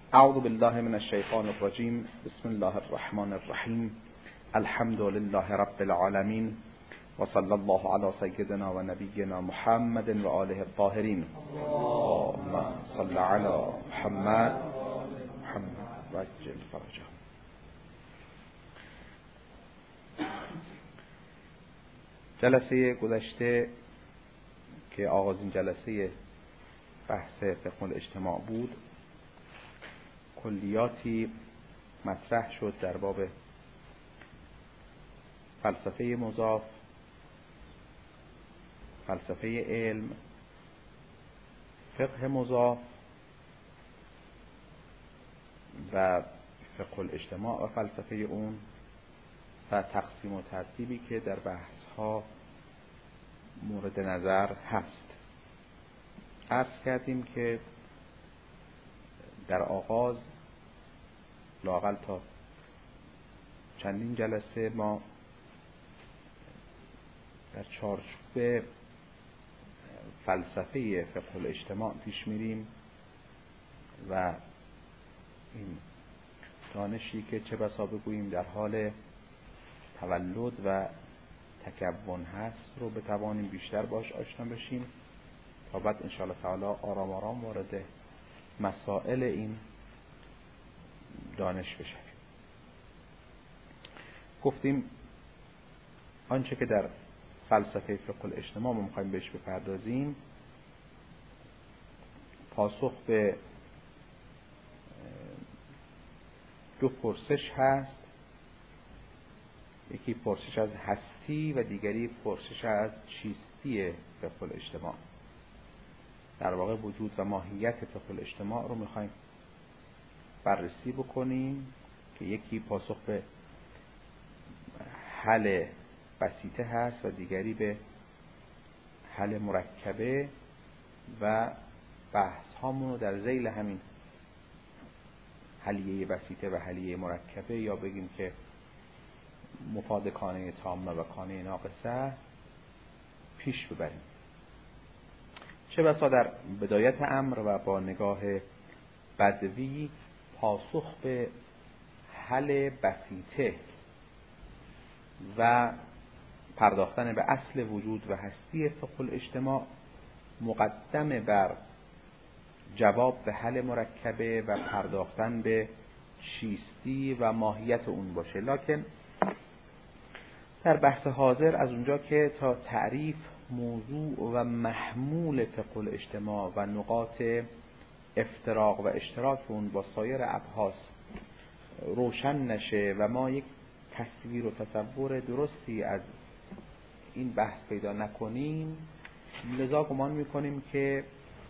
اعوذ بالله من الشیطان الرجیم. بسم الله الرحمن الرحیم. الحمد لله رب العالمین و صلی الله علی سیدنا و نبینا محمد و آله الطاهرین. اللهم صل علی محمد و عجل فرجه. جلسه گذشته که آغازین جلسه بحث فقه الاجتماع بود، کلیاتی مطرح شد در باب فلسفه مضاف، فلسفه علم، فقه مضاف و فقه الاجتماع و فلسفه اون و تقسیم و ترتیبی که در بحث ها مورد نظر هست. عرض کردیم که در آغاز لااقل تا چندین جلسه ما در چارچوب فلسفه فقه الاجتماع پیش میریم و این دانشی که چه بسا بگوییم در حال تولد و تکون هست رو بتوانیم بیشتر باش آشنا بشیم تا بعد انشاءالله تعالی آرام آرام وارد مسائل این دانش بشیم. گفتیم آنچه که در فلسفه فقه الاجتماع ما می‌خوایم بهش بپردازیم پاسخ به دو پرسش هست. یکی پرسش از هستی و دیگری پرسش از چیستی فقه الاجتماع. در واقع وجود و ماهیت فقه الاجتماع رو میخوایم بررسی بکنیم که یکی پاسخ به حل بسیطه هست و دیگری به حل مرکبه و بحث هامون رو در ذیل همین حلیه بسیطه و حلیه مرکبه یا بگیم که مفاد کانه تامه و کانه ناقصه پیش ببریم. چه بسا در بدایت امر و با نگاه بدوی پاسخ به حل بسیطه و پرداختن به اصل وجود و هستی فقه الاجتماع مقدم بر جواب به حل مرکبه و پرداختن به چیستی و ماهیت اون باشه. لکن در بحث حاضر از اونجا که تا تعریف موضوع و محمول فقه الاجتماع و نقاط افتراق و اشتراک اون با سایر ابحاث روشن نشه و ما یک تصویر و تصور درستی از این بحث پیدا نکنیم، لذا گمان میکنیم که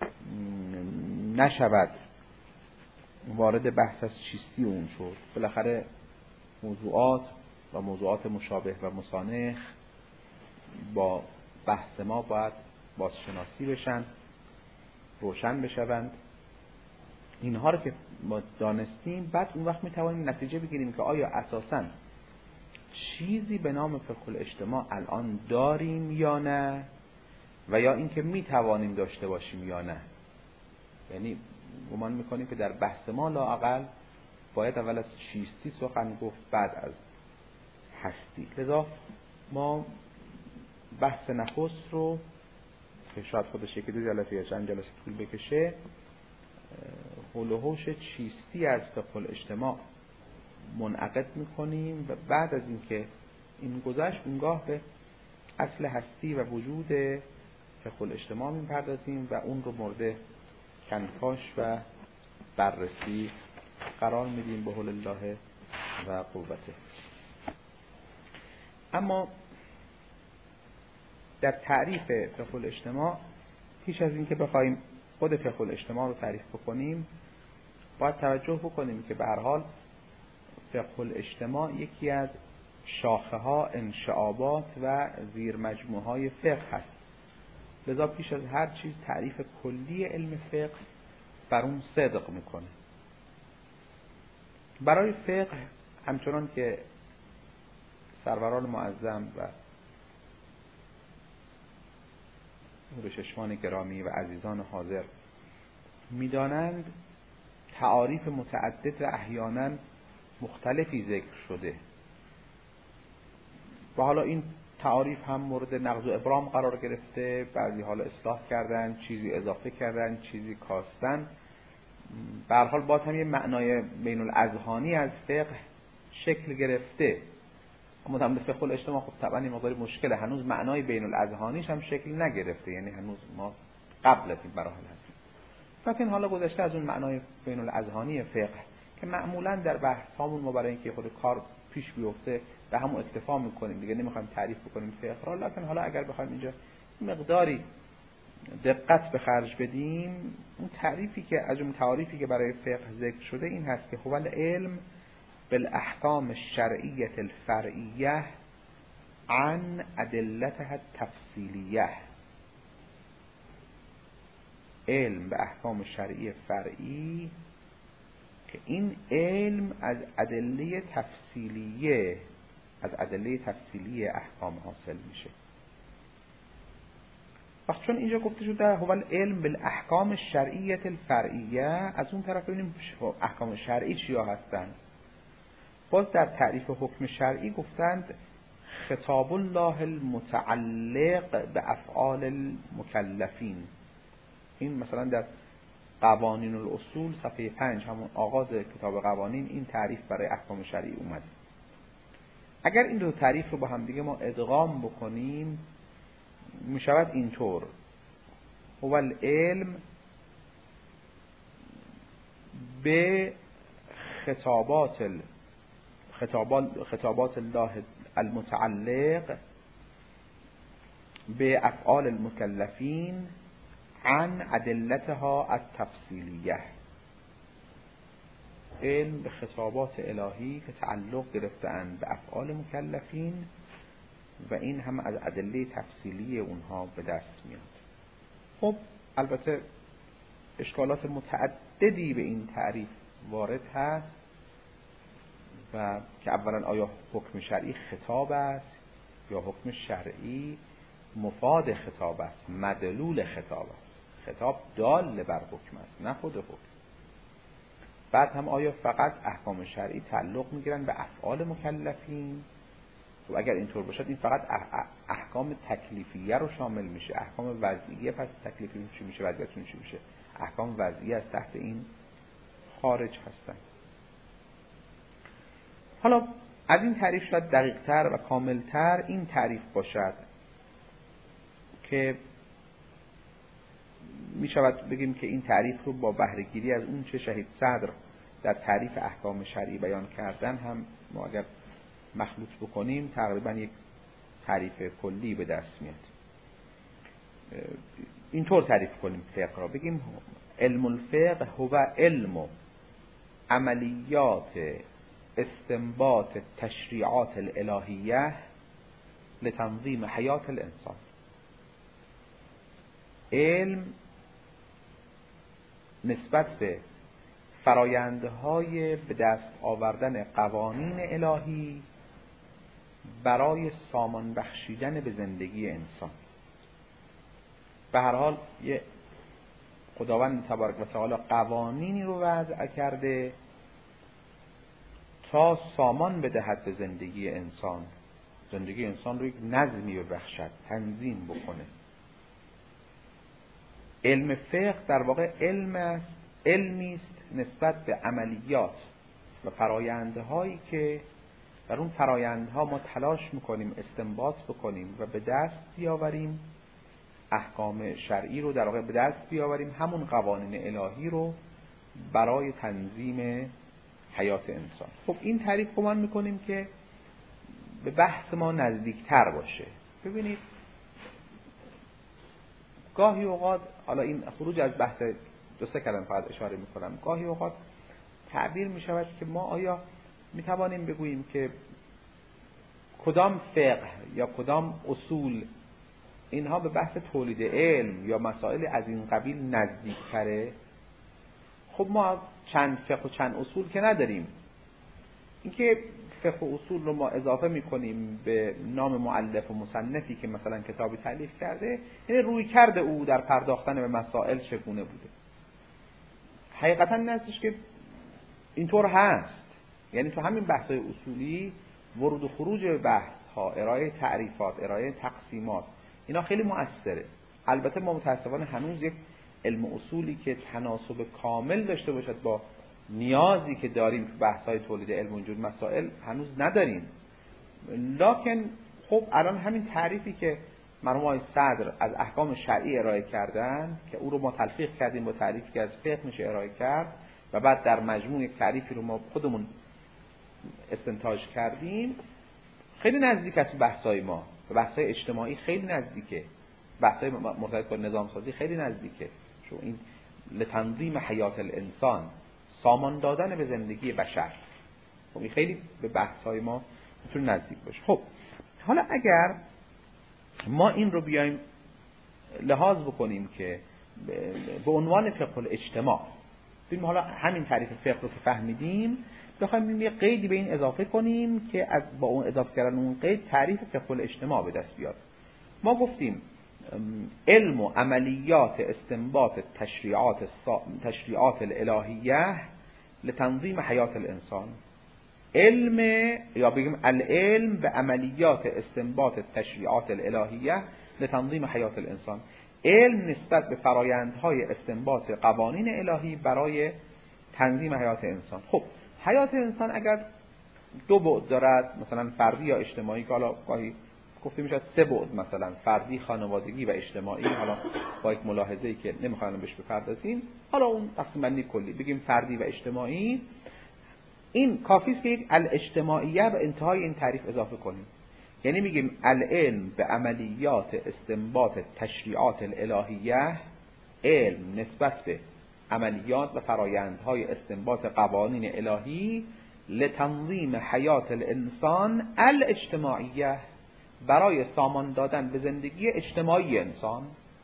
نشود وارد بحث از چیستی اون شد. بالاخره موضوعات و موضوعات مشابه و مسانخ با بحث ما باید بازشناسی بشن، روشن بشوند. اینها رو که ما دانستیم بعد اون وقت میتوانیم نتیجه بگیریم که آیا اساساً چیزی به نام فقه الاجتماع الان داریم یا نه و یا اینکه میتوانیم داشته باشیم یا نه. یعنی گمان میکنیم که در بحث ما لااقل باید اول از چیستی سخن گفت بعد از هستی. لذا ما بحث نخست رو که شاید خودش یکی دو جلسه یا چند جلسه طول بکشه حول و حوش چیستی از فقه الاجتماع منعقد میکنیم و بعد از اینکه این گذشت اونگاه به اصل هستی و وجود فقه الاجتماع میپردازیم و اون رو مورد کنکاش و بررسی قرار میدیم به حول الله و قوته. اما در تعریف فقه الاجتماع پیش از اینکه بخوایم خود فقه الاجتماع رو تعریف بکنیم باید توجه بکنیم که به هر حال فقه الاجتماع یکی از شاخه ها، انشعابات و زیر مجموعه های فقه هست. لذا پیش از هر چیز تعریف کلی علم فقه بر اون صدق میکنه. برای فقه همچنان که سروران معظم و نور چشمان گرامی و عزیزان حاضر میدانند، تعاریف متعدد و احیانا مختلفی ذکر شده و حالا این تعاریف هم مورد نقض و ابرام قرار گرفته، بعضی حالا اصلاح کردن، چیزی اضافه کردن، چیزی کاستن. به هر حال باز هم یه معنای بین الاذهانی از فقه شکل گرفته، اما در فقه الاجتماع خب طبعا این مقدار مشکله، هنوز معنای بین الاذهانیش هم شکل نگرفته، یعنی هنوز ما قبل از این مراحل هستیم. لکن حالا گذشته از اون معنای بین الاذهانی فقه که معمولا در بحثامون ما برای اینکه خود کار پیش بیفته به همون اکتفا میکنیم دیگه، نمیخوایم تعریف بکنیم فقه را. لکن حالا اگر بخوایم اینجا مقداری دقت به خرج بدیم، اون تعریفی که از اون تعریفی که برای فقه ذکر شده این هست که هو العلم بالاحکام الشرعیه الفرعیه عن ادلتها التفصیلیه. علم به احکام شرعی فرعی که این علم از ادله تفصیلیه احکام حاصل میشه. وقت چون اینجا گفته شده هو العلم بالاحکام الشرعیه الفرعیه، از اون طرف ببینیم احکام شرعی چیا هستند. باز در تعریف حکم شرعی گفتند خطاب الله المتعلق به افعال المکلفین. این مثلا در قوانین الاصول صفحه 5 همون آغاز کتاب قوانین این تعریف برای احکام شرعی اومده. اگر این دو تعریف رو با هم دیگه ما ادغام بکنیم می شود اینطور: هو العلم به خطابات الله المتعلق به افعال المکلفین عن ادلتها التفصیلیه. علم به خطابات الهی که تعلق گرفته‌اند به افعال مکلفین و این هم از ادله تفصیلی اونها به دست میاد. خب البته اشکالات متعددی به این تعریف وارد هست و که اولا آیا حکم شرعی خطاب است یا حکم شرعی مفاد خطاب است، مدلول خطاب است. خطاب دال بر حکم است نه خود حکم. بعد هم آیا فقط احکام شرعی تعلق میگیرن به افعال مکلفین؟ و اگر اینطور باشد این فقط احکام تکلیفیه رو شامل میشه. احکام وضعیه پس تکلیفی چی میشه، وضعیتون چی میشه؟ احکام وضعیه از تحت این خارج هستن. حالا از این تعریف شاید دقیق‌تر و کاملتر این تعریف باشد که می شود بگیم که این تعریف رو با بهره‌گیری از اون چه شهید صدر در تعریف احکام شرعی بیان کردن هم ما اگر مخلوط بکنیم تقریبا یک تعریف کلی به دست میاد. اینطور تعریف کنیم فقه را، بگیم علم الفقه هو علم عملیات استنباط تشریعات الالهیه لتنظیم حیات الانسان. علم نسبت به فرایندهای به دست آوردن قوانین الهی برای سامان بخشیدن به زندگی انسان. به هر حال یه خداوند تبارک و تعالی قوانینی رو وضع کرده تا سامان بدهد به زندگی انسان، زندگی انسان رو یک نظمی ببخشد، تنظیم بکنه. علم فقه در واقع علمی است نسبت به عملیات و فرایندهایی که در اون فرایندها ما تلاش میکنیم استنباط بکنیم و به دست بیاوریم احکام شرعی رو، در واقع به دست بیاوریم همون قوانین الهی رو برای تنظیم حیات انسان. خب این تعریف گمان میکنیم که به بحث ما نزدیکتر باشه. ببینید گاهی اوقات، حالا این خروج از بحث دو سه کلمه فقط اشاره میکنم، گاهی اوقات تعبیر میشود که ما آیا میتوانیم بگوییم که کدام فقه یا کدام اصول اینها به بحث تولید علم یا مسائل از این قبیل نزدیکتره؟ خب ما چند فقه و چند اصول که نداریم. اینکه فقه و اصول رو ما اضافه میکنیم به نام مؤلف و مصنفی که مثلا کتابی تالیف کرده، یعنی روی کرده او در پرداختن به مسائل چگونه بوده. حقیقتا این هستش که اینطور هست. یعنی تو همین بحث‌های اصولی ورود و خروج به بحث‌ها، ارائه تعریفات، ارائه تقسیمات، اینا خیلی مؤثره. البته ما متأسفانه هنوز یک علم اصولی که تناسب کامل داشته باشد با نیازی که داریم تو بحث‌های تولید علم و اینجور مسائل هنوز نداریم. لکن خب الان همین تعریفی که مرحوم آقای صدر از احکام شرعی ارائه کردن که او رو ما تلفیق کردیم با تعریفی که از فقه میشه ارائه کرد و بعد در مجموع یک تعریفی رو ما خودمون استنتاج کردیم، خیلی نزدیک است به بحث‌های ما، به بحث‌های اجتماعی خیلی نزدیکه، بحث‌های مرتبط با نظام سازی خیلی نزدیکه. چون این لتنظیم حیات الانسان، سامان دادن به زندگی بشر، خب این خیلی به بحث‌های ما میتونه نزدیک باشه. خب حالا اگر ما این رو بیایم لحاظ بکنیم که به عنوان فقه الاجتماع، ببینیم حالا همین تعریف فقه رو که فهمیدیم بخوایم یه قیدی به این اضافه کنیم که از با اون اضافه کردن اون قید تعریف فقه الاجتماع به دست بیاد. ما گفتیم علم و عملیات استنباط تشریعات الالهیه لتنظیم حیات الانسان. علم، یا بگیم العلم به عملیات استنباط تشریعات الالهیه لتنظیم حیات الانسان، علم نسبت به فرایندهای استنباط قوانین الهی برای تنظیم حیات انسان. خب حیات انسان اگر دو بعد دارد، مثلا فردی یا اجتماعی، که حالا گاهی گفته میشه 3 بعد، مثلا فردی، خانوادگی و اجتماعی، حالا با یک ملاحظه‌ای که نمیخوایم بهش بپردازیم، حالا اون تقسیم بندی کلی بگیم فردی و اجتماعی. این کافی است که یک الاجتماعیه به انتهای این تعریف اضافه کنیم، یعنی میگیم العلم به عملیات استنباط تشریعات الالهیه، علم نسبت به عملیات و فرایندهای استنباط قوانین الهی لتنظیم حیات الانسان الاجتماعیه، برای سامان دادن به زندگی اجتماعی انسان،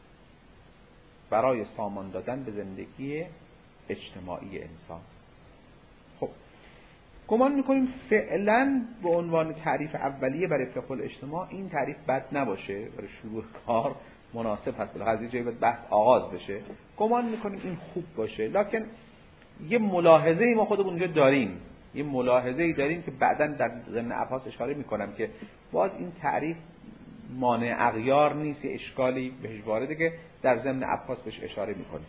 برای سامان دادن به زندگی اجتماعی انسان. خب گمان میکنیم فعلا به عنوان تعریف اولیه برای فقه الاجتماع این تعریف بد نباشه، برای شروع کار مناسب هست، بالاخره از یه جایی باید بحث آغاز بشه. گمان میکنیم این خوب باشه، لکن یه ملاحظه‌ای ما خودمون اونجا داریم، یه ملاحظه‌ای داریم که بعداً در ضمن ابحاث اشاره میکنم که باز این تعریف مانع اغیار نیست، یه اشکالی بهش وارده که در ضمن ابحاث بهش اشاره میکنیم.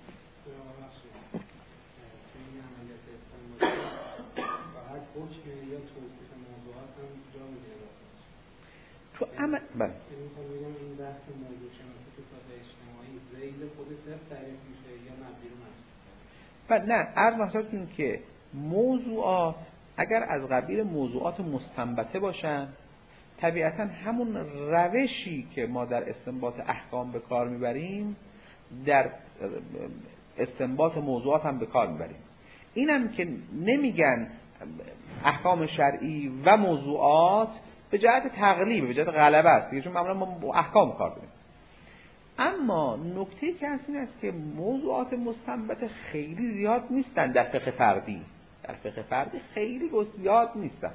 تو عمل بله این بحث موضوع شناسی که ساده اجتماعی ذیل خود صرف تعریف میشه یا مبنی رو بله نه، عرض مثلا که موضوعات اگر از قبیل موضوعات مستنبطه باشن، طبیعتا همون روشی که ما در استنباط احکام به کار میبریم در استنباط موضوعات هم به کار میبریم. اینم که نمیگن احکام شرعی و موضوعات به جهت تقلیب، به جهت غلبه است، چون معمولا ما با احکام کار داریم. اما نکته که هست این است که موضوعات مستنبط خیلی زیاد نیستن در فقه فردی، در فقه فردی خیلی زیاد نیستن.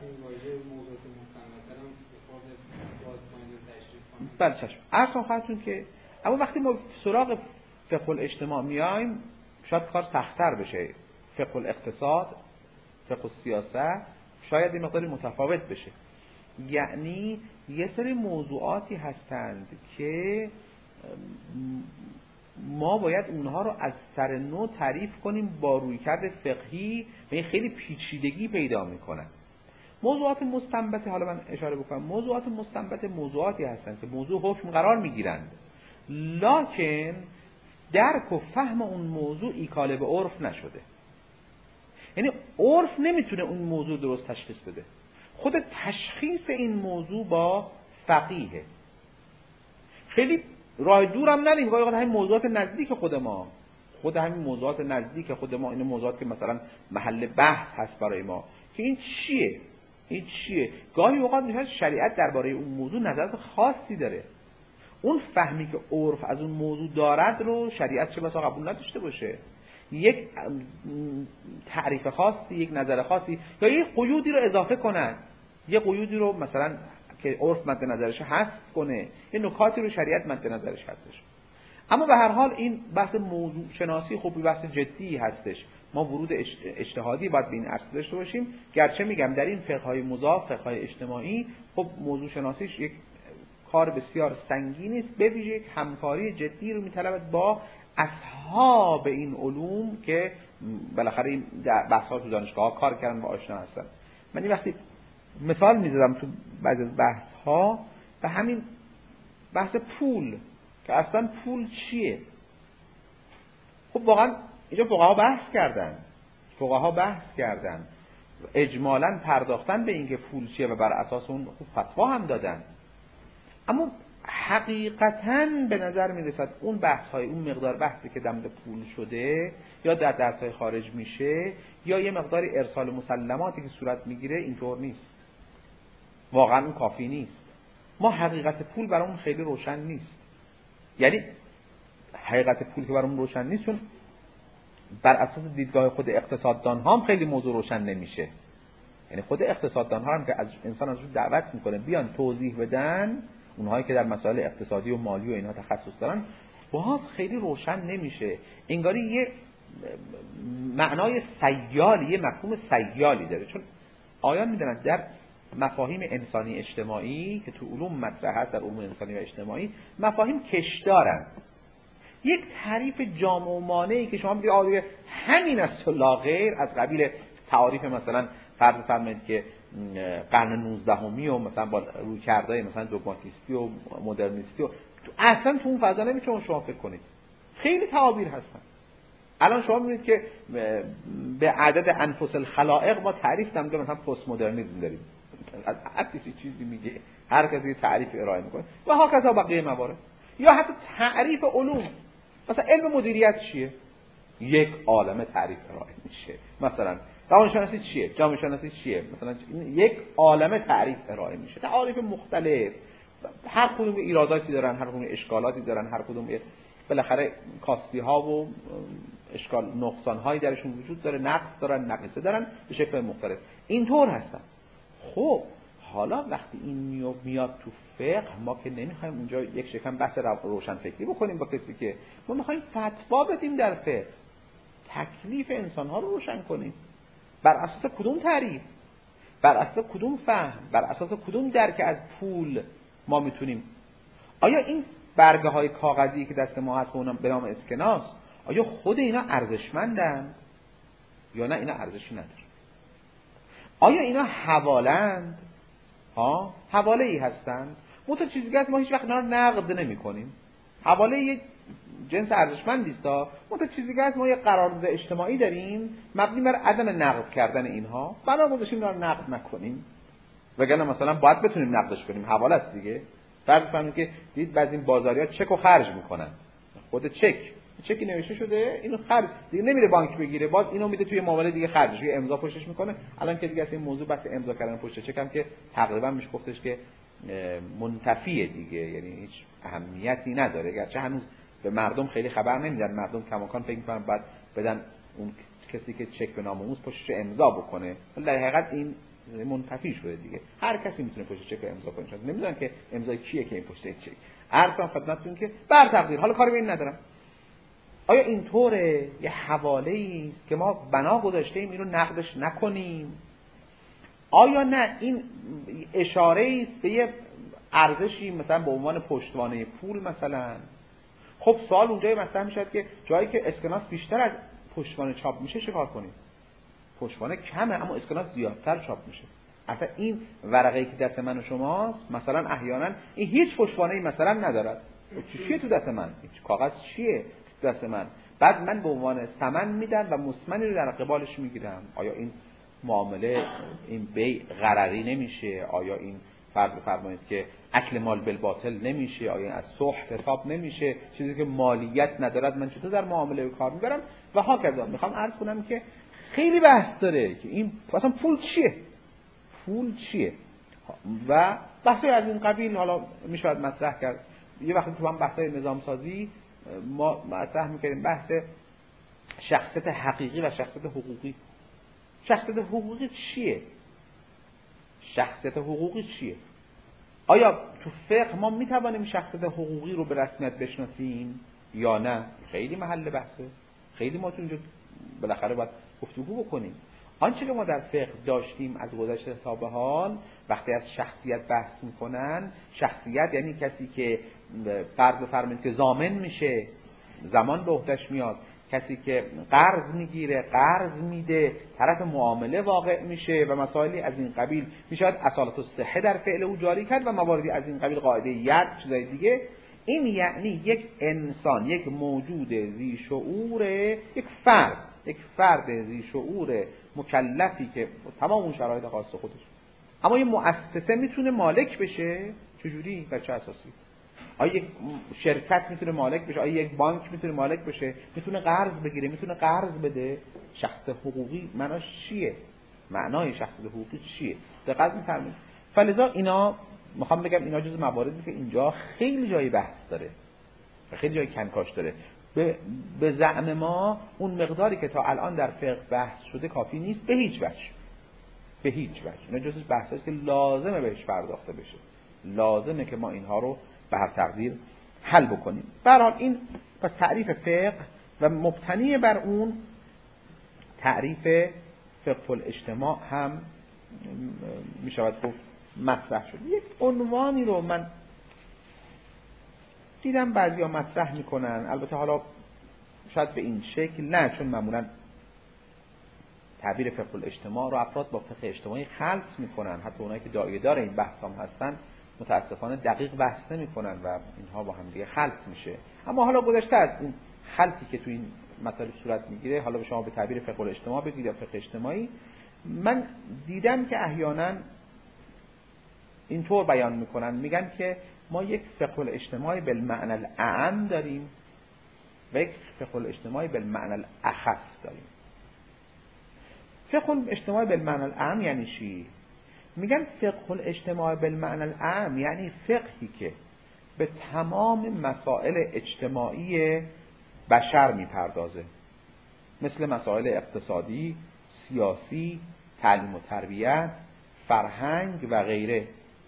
بله چشم. عرض خواهدتون که اما وقتی ما سراغ فقه الاجتماع میایم شاید کار سخت‌تر بشه. فقه الاقتصاد، فقه السیاست شاید این مقداری متفاوت بشه. یعنی یه سری موضوعاتی هستند که ما باید اونها رو از سر نو تعریف کنیم با رویکرد فقهی و این خیلی پیچیدگی پیدا میکنن. موضوعات مستنبطه، حالا من اشاره بکنم، موضوعات مستنبطه موضوعاتی هستند که موضوع حکم قرار میگیرند، لکن درک و فهم اون موضوع ایکاله به عرف نشده. یعنی عرف نمیتونه اون موضوع درست تشخیص بده. خود تشخیص این موضوع با فقیه. خیلی راه دورم نریم، گاهی اوقات همین موضوعات نزدیک خود ما، خود همین موضوعات نزدیک خود ما، این موضوعات که مثلا محل بحث هست برای ما که این چیه؟ این چیه؟ گاهی اوقات میشه شریعت درباره اون موضوع نظرات خاصی داره. اون فهمی که عرف از اون موضوع دارد رو شریعت چه بسا قبول نداشته باشه. یک تعریف خاصی، یک نظر خاصی یا یک قیودی رو اضافه کنن، یک قیودی رو مثلا که عرف مد نظرش هست کنه، یه نکاتی رو شریعت مد نظرش هستش. اما به هر حال این بحث موضوع شناسی خوبی بحث جدی هستش. ما ورود اجتهادی باید به این عرصه داشته باشیم، گرچه میگم در این فقه‌های مضاف، فقه‌های اجتماعی، خب موضوع شناسیش یک کار بسیار سنگینی است، به ویژه یک همکاری جدی رو می‌طلبد با اصحاب این علوم که بالاخره این بحث‌ها تو دانشگاه‌ها کار کردن و آشنا هستن. من این وقتی مثال می‌زدم تو بعضی از بحث‌ها به همین بحث پول که اصلا پول چیه. خب واقعا اینجا فقها بحث کردن اجمالاً پرداختن به اینکه پول چیه و بر اساس اون خوب فتوا هم دادن، اما حقیقتاً به نظر میرسد اون بحث‌های اون مقدار بحثی که دم به پول شده یا در درس‌های خارج میشه یا یه مقدار ارسال مسلماتی که صورت میگیره اینطور نیست، واقعاً اون کافی نیست. ما حقیقت پول برامون خیلی روشن نیست، یعنی حقیقت پول که برامون روشن نیست چون بر اساس دیدگاه خود اقتصاددان ها هم خیلی موضوع روشن نمیشه. یعنی خود اقتصاددان ها هم که از انسان ازشون دعوت میکنه بیان توضیح بدن، اونهایی که در مسائل اقتصادی و مالی و اینها تخصص دارن، باز خیلی روشن نمیشه. انگاری یه معنای سیالی، یه مفهوم سیالی داره، چون آیان میدونن در مفاهیم انسانی اجتماعی که تو علوم مطرح هست، در علوم انسانی و اجتماعی مفاهیم کشدارن. یک تعریف جامع و مانعی که شما میگید آره همین است و لا غیر، از قبیل تعاریف مثلا فرض فرمایید که قرن 19 و مثلا با رویکردهای مثلا دوگماتیستی و مدرنیستی و اصلا تو اون فضا نمیشه شما فکر کنید. خیلی تعابیر هستن. الان شما میبینید که به عدد انفس الخلائق ما تعریف نمیده، مثلا پست مدرنیسم داریم، از هر کسی چیزی میگه، هر کسی تعریف ارائه میکنه و هاکذا بقیه موارد. یا حتی تعریف علوم، مثلا علم مدیریت چیه؟ یک عالمه تعریف ارائه میشه. مثلا روانشناسی چیه؟ جامعه شناسی چیه؟ مثلا یک عالمه تعریف ارائه میشه، تعریف مختلف، هر کدوم ایراداتی دارن، هر کدوم اشکالاتی دارن، هر کدوم بالاخره کاستی ها و اشکال نقصان هایی درشون وجود داره، نقص دارن، نقیصه دارن به شکل مختلف. اینطور هستن. خب حالا وقتی این میاد تو فقه، ما که نمیخوایم اونجا یک شکم بحث روشن فکری بکنیم با کسی، که ما میخوایم فتوا بدیم در فقه، تکلیف انسان ها رو روشن کنیم. بر اساس کدوم تعریف، بر اساس کدوم فهم، بر اساس کدوم درک از پول ما میتونیم، آیا این برگه های کاغذی که دست ما هست به نام اسکناس، آیا خود اینا ارزشمندن یا نه اینا ارزشی نداره؟ آیا اینا حوالند؟ حواله ای هستند. متو چیزی که ما هیچ وقت اینا رو نقد نمی کنیم. حواله یک جنس ارزشمندی است. متو چیزی که ما یه قرارداد اجتماعی داریم مبنی بر عدم نقد کردن اینها، بنا گذاشتیم اینا رو نقد نکنیم، وگرنه مثلا باید بتونیم نقدش کنیم. حواله است دیگه. فرض کنید که دید بعضی این بازاری‌ها چک رو خرج میکنن، خود چکی نوشته شده، اینو خرج دیگه نمیره بانک بگیره، باز اینو میده توی معامله دیگه خرجش، یه امضا پشتش میکنه. الان که دیگه اصلا این موضوع بس امضا کردن پشت چک هم که تقریبا میشه گفتش که منتفیه دیگه، یعنی هیچ اهمیتی نداره، گرچه هنوز به مردم خیلی خبر نمیدن. مردم کماکان فکر میکنن بعد بدن اون کسی که چک به نام اون پشتش امضا بکنه، ولی در حقیقت این منتفی شده دیگه. هر کسی میتونه پشت چک امضا کنه، نمیدونن که امضای کیه که این پشت چک. عرضم خدمتتون که بر تقدیر، حالا کاری به این ندارم، آیا اینطوره یه حواله‌ای است که ما بنا گذاشتیم این رو نقدش نکنیم؟ آیا نه این اشاره است به یه ارزشی مثلا به عنوان پشتوانه پول مثلا؟ خب سوال اونجایی مطرح میشه که جایی که اسکناس بیشتر از پشتوانه چاپ میشه چیکار کنیم؟ پشتوانه کمه اما اسکناس زیادتر چاپ میشه. اصلا این ورقه‌ای که دست من و شماست مثلا احیانا این هیچ پشتوانه‌ای مثلا ندارد. چیه تو دست من؟ هیچ کاغذ چیه دست من؟ بعد من به عنوان ثمن میدم و مسمنی رو در قبالش میگیرم. آیا این معامله، این بیع غرری نمیشه؟ آیا این فرمایید که اکل مال بالباطل نمیشه؟ آیا از سحت حساب نمیشه؟ چیزی که مالیت ندارد من چطور در معامله کار میبرم؟ و هاکذا. میخوام عرض کنم که خیلی بحث داره که این اصلا پول چیه و بحثی از این قبیل حالا میشود مطرح کرد. یه وقتی تو هم بحثای نظام سازی ما مطرح میکردیم بحث شخصیت حقیقی و شخصیت حقوقی. شخصیت حقوقی چیه؟ آیا تو فقه ما میتوانیم شخصیت حقوقی رو به رسمیت بشناسیم یا نه؟ خیلی محل بحثه. خیلی ما تو اینجا بالاخره باید گفتگو بکنیم. آنچه که ما در فقه داشتیم از گذشته تا به حال، وقتی از شخصیت بحث میکنن، شخصیت یعنی کسی که فرض بفرمایید که ضامن میشه، زمان به عهده‌اش میاد، کسی که قرض میگیره، قرض میده، طرف معامله واقع میشه و مسائلی از این قبیل، میشود اصالت الصحه در فعل او جاری کرد و مواردی از این قبیل، قاعده ید، چیزای دیگه. این یعنی یک انسان، یک موجود ذی شعور، یک فرد ذی شعور مکلفی که تمام اون شرایط خاص خودش. اما یه مؤسسه میتونه مالک بشه؟ چجوری؟ بر چه اساسی؟ آیا یک شرکت میتونه مالک بشه؟ آیا یک بانک میتونه مالک بشه؟ میتونه قرض بگیره؟ میتونه قرض بده؟ شخص حقوقی معناش چیه؟ معنای شخص حقوقی چیه؟ دقت می‌فرمایید. فلذا اینا میخوام بگم اینا جزء مواردی که اینجا خیلی جای بحث داره و خیلی جای کنکاش داره. به زعم ما اون مقداری که تا الان در فقه بحث شده کافی نیست به هیچ وجه. اینا جزء بحثاست که لازمه بهش پرداخته بشه. لازمه که ما اینها رو به هر تقدیر حل بکنیم. به هر حال این پس تعریف فقه و مبتنی بر اون تعریف فقه الاجتماع هم میشود گفت مطرح شد. یک عنوانی رو من دیدم بعضیا مطرح میکنن، البته حالا شاید به این شکل نه، چون معمولا تعبیر فقه الاجتماع رو افراد با فقه اجتماعی خلط میکنن، حتی اونایی که داعیه دار این بحث هم هستن متاسفانه دقیق بحث نمیکنن و اینها با هم دیگه خلط میشه. اما حالا گذشته از این خلطی که تو این مسائل صورت میگیره، حالا به شما به تعبیر فقه الاجتماع بگید یا فقه اجتماعی، من دیدم که احیانا اینطور بیان میکنن، میگن که ما یک فقه الاجتماعی بالمعنی الاعم داریم و یک فقه الاجتماعی بالمعنی الاخص داریم. فقه الاجتماعی بالمعنی الاعم یعنی چی؟ میگن فقه الاجتماعی بالمعنی الاعم یعنی فقهی که به تمام مسائل اجتماعی بشر میپردازه، مثل مسائل اقتصادی، سیاسی، تعلیم و تربیت، فرهنگ و غیره.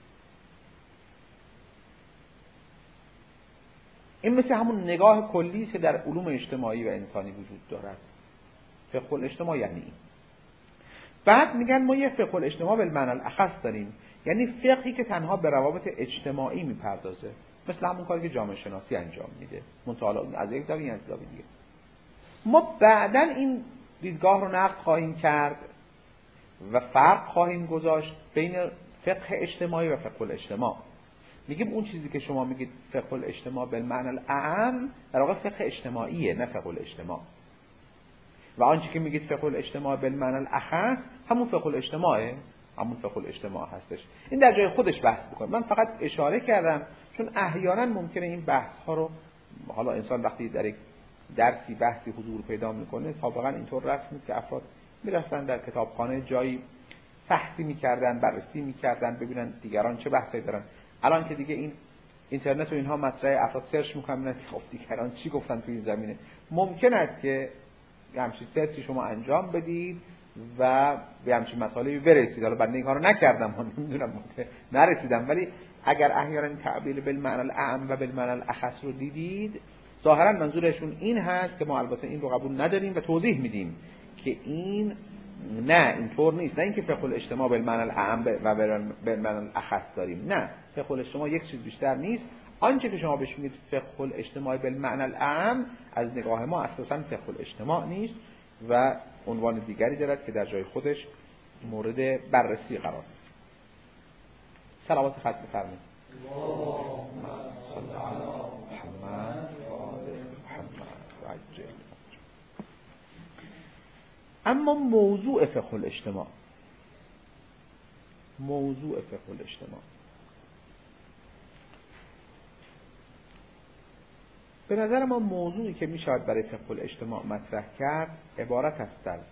این مثل همون نگاه کلی که در علوم اجتماعی و انسانی وجود دارد. فقه الاجتماع یعنی این. بعد میگن ما یه فقه الاجتماع بالمعنی الاخص داریم، یعنی فقهی که تنها به روابط اجتماعی میپردازه، مثل همون کاری که جامعه شناسی انجام میده، منتها از یک زاویه از زاویه دیگه. ما بعداً این دیدگاه رو نقد خواهیم کرد و فرق خواهیم گذاشت بین فقه اجتماعی و فقه الاجتماع. میگیم اون چیزی که شما میگید فقه الاجتماع بالمعنی الاعم در واقع فقه اجتماعیه، نه فقه الاجتماع. و آنچه که میگید فقه الاجتماع بالمعنی الاخص همون فقه الاجتماعه، همون فقه الاجتماع هستش. این در جای خودش بحث بکنه. من فقط اشاره کردم چون احیانا ممکنه این بحث ها رو، حالا انسان وقتی در یک درسی بحثی حضور پیدا میکنه، سابقا اینطور رسم که افراد میرفتن در کتابخانه جایی بحثی میکردن، بررسی میکردن، ببینن دیگران چه بحثی دارن. الان که دیگه این اینترنت و اینها مطرح، افراد سرچ میکنن خب دیگران چی گفتن تو این زمینه. ممکن است که همچین سرچی شما انجام بدید و به همچین مسائلی برسید. حالا بنده این کارو نکردم، من نمیدونم، نرسیدم، ولی اگر احیانا تعبیر بالمعنی الاعم و بالمعنی الاخص رو دیدید، ظاهرا منظورشون این هست که ما البته این رو قبول نداریم و توضیح میدیم که این نه، اینطور نیست. نه اینکه فقه الاجتماع بالمعنی الاعم و بالمعنی الاخص داریم، نه، فقه الاجتماع یک چیز بیشتر نیست. آنچه که شما بهش میگید فقه الاجتماع بالمعنی الاعم از نگاه ما اساساً فقه الاجتماع نیست و عنوان دیگری دارد که در جای خودش مورد بررسی قرار می‌گیرد. صلوات ختم بفرمایید. اللهم صل علی محمد و آل محمد و عجل. اما موضوع فقه الاجتماع، موضوع فقه الاجتماع به نظر ما موضوعی که میشود برای فقه الاجتماع مطرح کرد عبارت است از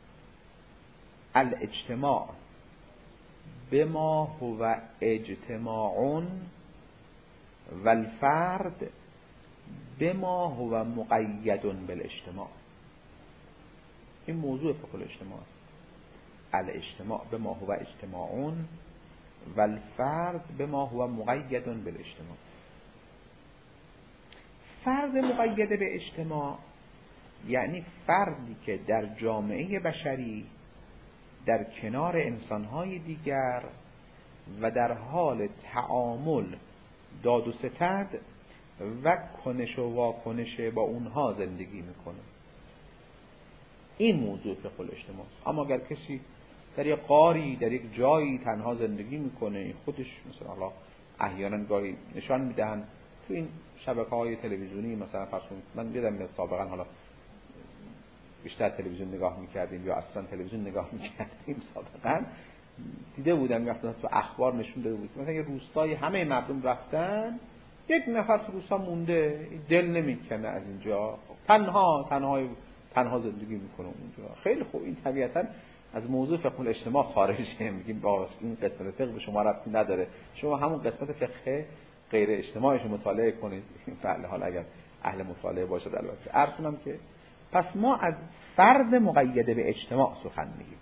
الاجتماع بما هو اجتماع و الفرد بما هو مقید بالاجتماع. این موضوع فقه الاجتماع است. الاجتماع بما هو اجتماع و الفرد بما هو مقید بالاجتماع. فرد مقید به اجتماع یعنی فردی که در جامعه بشری در کنار انسانهای دیگر و در حال تعامل داد و ستد و کنش و واکنش با اونها زندگی میکنه. این موضوع فقه الاجتماع. اما اگر کسی در یک غاری در یک جایی تنها زندگی میکنه، خودش مثلا الله احیانا گاهی نشان میدهن تو این شبکه‌های تلویزیونی، مثلا فرض کنید من دیدم سابقا، حالا بیشتر تلویزیون نگاه میکردیم یا اصلا تلویزیون نگاه میکردیم، سابقا دیده بودم وقتی تو اخبار نشون داده بود مثلا یه روستایی همه مردم رفتن، یک نفر تو روستا مونده، دل نمیکنه از اینجا، تنها زندگی میکنه اونجا. خیلی خوب، این طبیعتا از موضوع فقه الاجتماع خارجه. میگیم با این قسمت فقه به شما ربطی نداره، شما همون قسمت فقه غیر اجتماعیش مطالعه کنید. بله، حالا اگر اهل مطالعه باشد البته. عرض کنم که پس ما از فرد مقید به اجتماع سخن میگیم.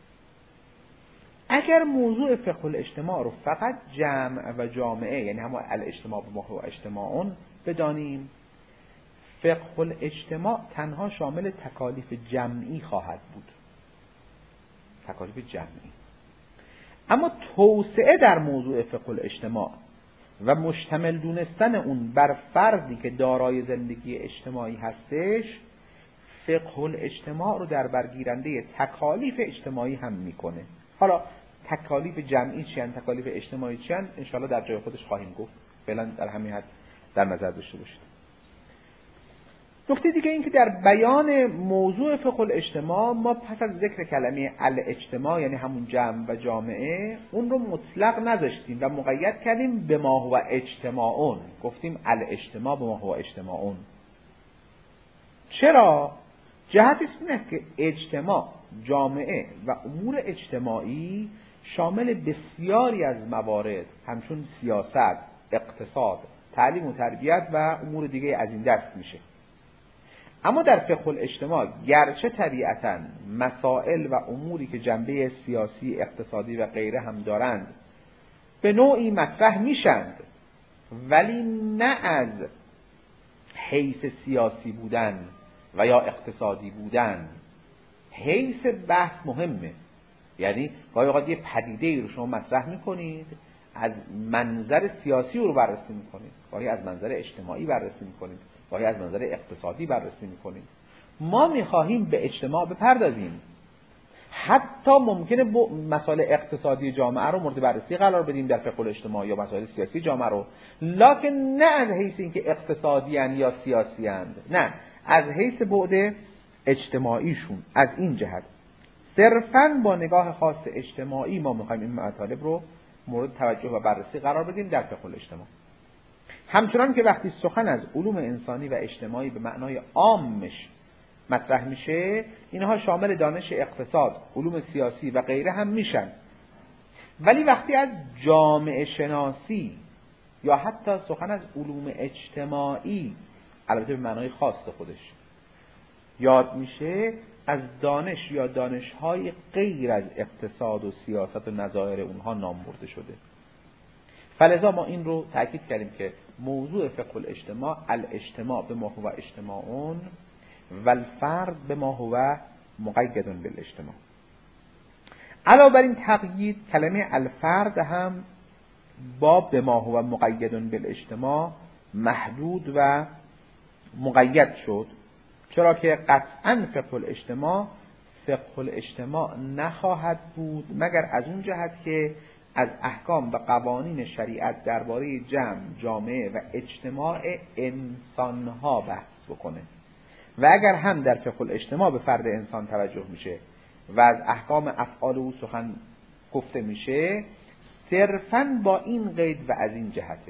اگر موضوع فقه الاجتماع رو فقط جمع و جامعه، یعنی همون الاجتماع به ما و اجتماعون بدانیم، فقه الاجتماع تنها شامل تکالیف جمعی خواهد بود، تکالیف جمعی. اما توسعه در موضوع فقه الاجتماع و مشتمل دونستن اون بر فردی که دارای زندگی اجتماعی هستش، فقه الاجتماع رو در برگیرنده تکالیف اجتماعی هم میکنه. حالا تکالیف جمعی چیان، تکالیف اجتماعی چیان، انشاءالله در جای خودش خواهیم گفت. فعلا در همین حد در نظر داشته باشید. نکته دیگه این که در بیان موضوع فقه الاجتماع ما پس از ذکر کلمه الاجتماع، یعنی همون جمع و جامعه، اون رو مطلق نذاشتیم و مقید کردیم به ما هو اجتماعون. گفتیم الاجتماع به ما هو اجتماعون. چرا؟ جهتش اینه که اجتماع، جامعه و امور اجتماعی شامل بسیاری از موارد همچون سیاست، اقتصاد، تعلیم و تربیت و امور دیگه از این دست میشه. اما در فقه الاجتماع گرچه طبیعتاً مسائل و اموری که جنبه سیاسی، اقتصادی و غیره هم دارند به نوعی مطرح میشند، ولی نه از حیث سیاسی بودن و یا اقتصادی بودن. حیث بحث مهمه، یعنی گاهی اوقات یه پدیده رو شما مطرح میکنید، از منظر سیاسی رو بررسی میکنید، گاهی از منظر اجتماعی بررسی میکنید، گاهی از منظر اقتصادی بررسی میکنید. ما میخواهیم به اجتماع بپردازیم، حتی ممکنه مسائل اقتصادی جامعه رو مورد بررسی قرار بدیم در فقه الاجتماع یا مسائل سیاسی جامعه رو، لکن نه از حیث اینکه اقتصادی ان یا سیاسی اند، نه، از حیث بعد اجتماعیشون. از این جهت صرفاً با نگاه خاص اجتماعی ما میخوایم این مطالب رو مورد توجه و بررسی قرار بدیم در فقه الاجتماع. همچنان که وقتی سخن از علوم انسانی و اجتماعی به معنای عامش مطرح میشه، اینها شامل دانش اقتصاد، علوم سیاسی و غیره هم میشن. ولی وقتی از جامعه شناسی یا حتی سخن از علوم اجتماعی، البته به معنای خاص خودش، یاد میشه، از دانش یا دانش‌های غیر از اقتصاد و سیاست و نظایر اونها نام برده شده. فلذا ما این رو تأکید کردیم که موضوع فقه الاجتماع، الاجتماع به ما هو اجتماعون و الفرد به ما هو مقید بالاجتماع. علاوه بر این تقیید، کلمه الفرد هم با به ما هو مقید بالاجتماع محدود و مقید شد، چرا که قطعاً فقه الاجتماع نخواهد بود مگر از اون جهت که از احکام و قوانین شریعت درباره جمع، جامعه و اجتماع انسانها بحث بکنه. و اگر هم در فقه الاجتماع به فرد انسان توجه میشه و از احکام افعال او سخن گفته میشه، صرفاً با این قید و از این جهته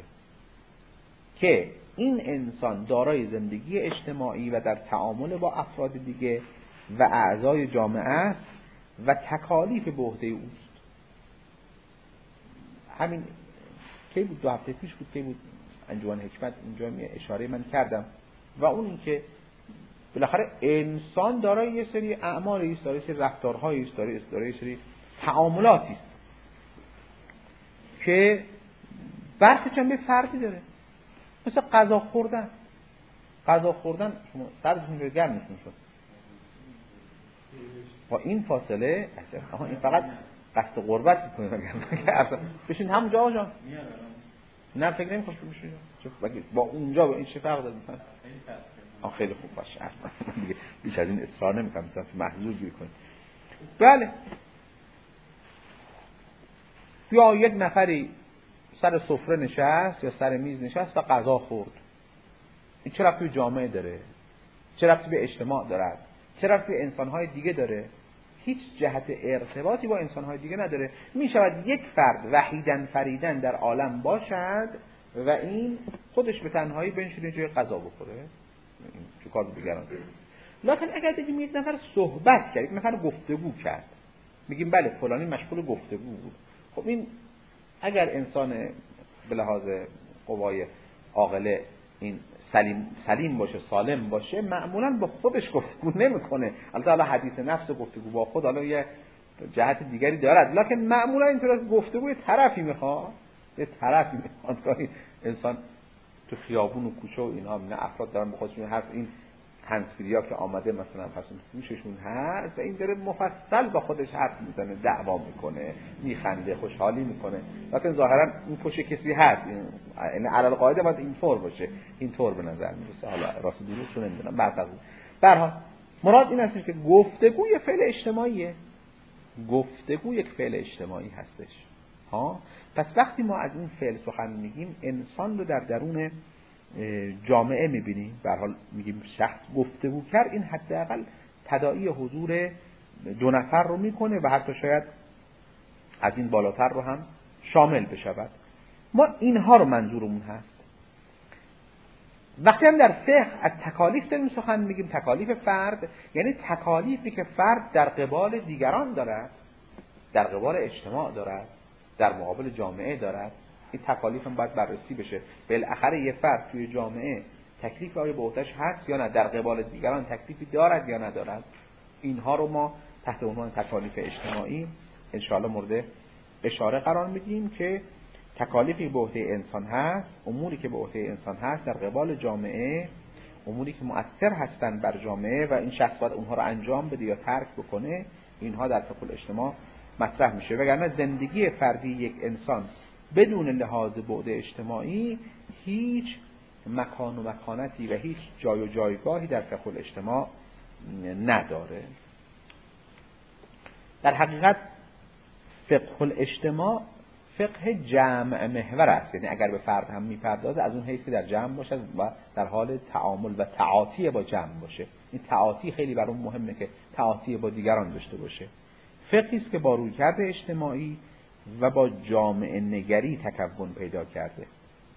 که این انسان دارای زندگی اجتماعی و در تعامل با افراد دیگه و اعضای جامعه است و تکالیف به عهده اوست. همین کی بود، 2 هفته پیش بود، کی بود انجمن حکمت اینجا اشاره من کردم، و اون این که بالاخره انسان دارای یه سری اعمالی است، دارای یه سری رفتارهایی است، دارای یه سری تعاملاتی است که برخی جنبه فردی داره، مثل غذا خوردن. شما سرتون رو گرم می‌کنید، با این فاصله اصلا این فقط قصد قربت میکنه مگر اصلا بشین همونجا آقا نه فکر نمی‌کنم بشین با اونجا با این چه فرق داره مثلا خیلی خوب باشه اصلا دیگه بیش از این اصرار نمی‌کنم مثلا محضور گیر کنید. بله یا یک نفری سر سفره نشست یا سر میز نشست و غذا خورد، این چه ربطی به جامعه داره؟ چه ربطی به اجتماع دارد؟ چه ربطی به انسان‌های دیگه داره؟ هیچ جهت ارتباطی با انسان‌های دیگه نداره. می‌شود یک فرد وحیدن فریدن در عالم باشد و این خودش به تنهایی بنشینه جای غذا بخوره، این چه کار دیگران داره. لکن اگر بگیم یک نفر صحبت کرد، یک نفر گفتگو کرد، میگیم بله فلانی مشغول گفتگو بود، خب این اگر انسان به لحاظ قوای عاقله این سلیم باشه، سالم باشه، معمولا با خودش گفتگو نمیکنه. البته حالا حدیث نفس گفتگو با خود حالا یه جهت دیگری دارد، لکن معمولا اینطور از گفتگو یه طرفی میخواد، یه طرفی میخواد. انسان تو خیابون و کوچه و اینا نه افراد دارن به خودشون حرف، این هنسفیریا که آمده مثلا پس گوششون هست و این داره مفصل با خودش حرف میزنه، دعوا میکنه، میخنده، خوشحالی میکنه، لکن ظاهرا این پشت کسی هست، این علل قاعده باید اینطور باشه، اینطور به نظر میرسه. حالا راست دروغ چون نمیدونم بعد به هر حال مراد این هستش که گفتگو یک فعل اجتماعیه، گفتگو یک فعل اجتماعی هستش ها. پس وقتی ما از این فعل سخن میگیم انسان رو در درون جامعه میبینیم، به هر حال میگیم شخص گفتگو کرد، این حداقل تداعی حضور دو نفر رو میکنه و حتی شاید از این بالاتر رو هم شامل بشود. ما اینها رو منظورمون هست. وقتی هم در فقه از تکالیف داریم سخن میگیم، تکالیف فرد یعنی تکالیفی که فرد در قبال دیگران دارد، در قبال اجتماع دارد، در مقابل جامعه دارد. این تکالیف هم باید بررسی بشه. بالاخره یه فرد توی جامعه تکلیف آیا به عهده‌اش هست یا نه، در قبال دیگران تکلیفی دارد یا ندارد. اینها رو ما تحت عنوان تکالیف اجتماعی انشاءالله مورد اشاره قرار میدیم که تکالیفی به عهده انسان هست، اموری که به عهده انسان هست در قبال جامعه، اموری که مؤثر هستند بر جامعه و این شخص باید اونها رو انجام بده یا ترک بکنه. اینها در فقه الاجتماع مطرح میشه. وگرنه زندگی فردی یک انسان بدون لحاظ بعد اجتماعی هیچ مکان و مکانتی و هیچ جای و جایگاهی در فقه الاجتماع نداره. در حقیقت فقه الاجتماع فقه جمع محور است، یعنی اگر به فرد هم میپردازه از اون حیث که در جمع باشه و در حال تعامل و تعاطی با جمع باشه. این تعاطی خیلی بر اون مهمه که تعاطی با دیگران داشته باشه. فقهی است که با رویکرد اجتماعی و با جامعه نگری تکون پیدا کرده.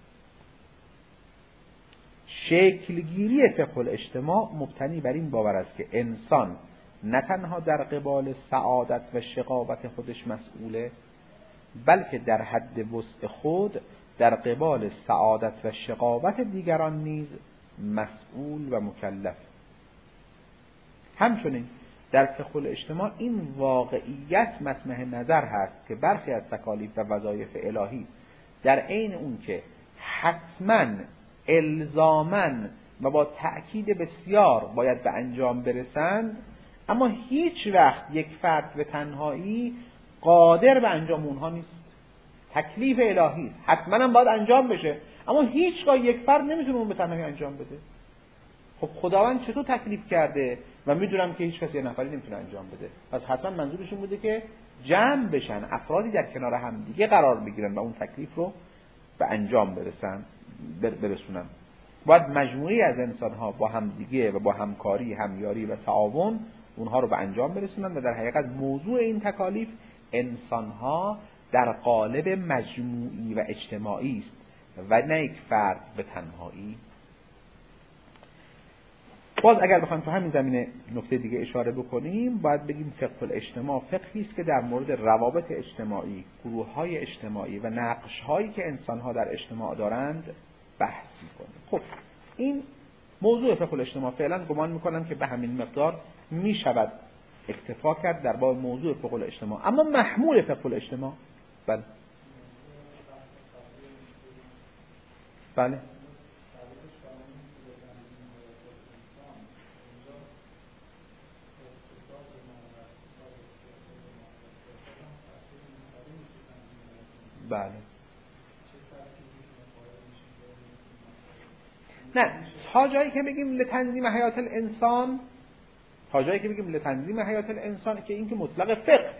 شکلگیری فقه الاجتماع مبتنی بر این باور است که انسان نه تنها در قبال سعادت و شقاوت خودش مسئوله، بلکه در حد وسع خود در قبال سعادت و شقاوت دیگران نیز مسئول و مکلف. همچنین در فقه الاجتماع این واقعیت مطمح نظر هست که برخی از تکالیف و وظایف الهی در عین اون که حتماً الزاماً و با تأکید بسیار باید به انجام برسند، اما هیچ وقت یک فرد به تنهایی قادر به انجام اونها نیست. تکلیف الهی است، حتماً هم باید انجام بشه، اما هیچگاه یک فرد نمیتونه اون به تنهایی انجام بده. خب خداوند چطور تکلیف کرده و میدونم که هیچ کسی یه نفری نمیتونه انجام بده، پس حتما منظورش این بوده که جمع بشن، افرادی در کنار هم دیگه قرار بگیرن و اون تکلیف رو به انجام برسونن. باید مجموعی از انسان‌ها با هم دیگه و با همکاری، همیاری و تعاون اونها رو به انجام برسونن و در حقیقت موضوع این تکالیف انسان‌ها در قالب مجموعی و اجتماعی است و نه یک فرد به تنهایی. باز اگر بخوایم تو همین زمینه نکته دیگه اشاره بکنیم، باید بگیم فقه الاجتماع فقهی است که در مورد روابط اجتماعی، گروه‌های اجتماعی و نقش‌هایی که انسان‌ها در اجتماع دارند بحث می‌کنه. خب این موضوع فقه الاجتماع فعلا گمان می‌کنم که به همین مقدار می‌شود اکتفا کرد در باب موضوع فقه الاجتماع. اما محمول فقه الاجتماع بله بله. نه تا جایی که بگیم لتنظیم حیات الانسان، تا جایی که بگیم لتنظیم حیات الانسان که این که مطلق فقه.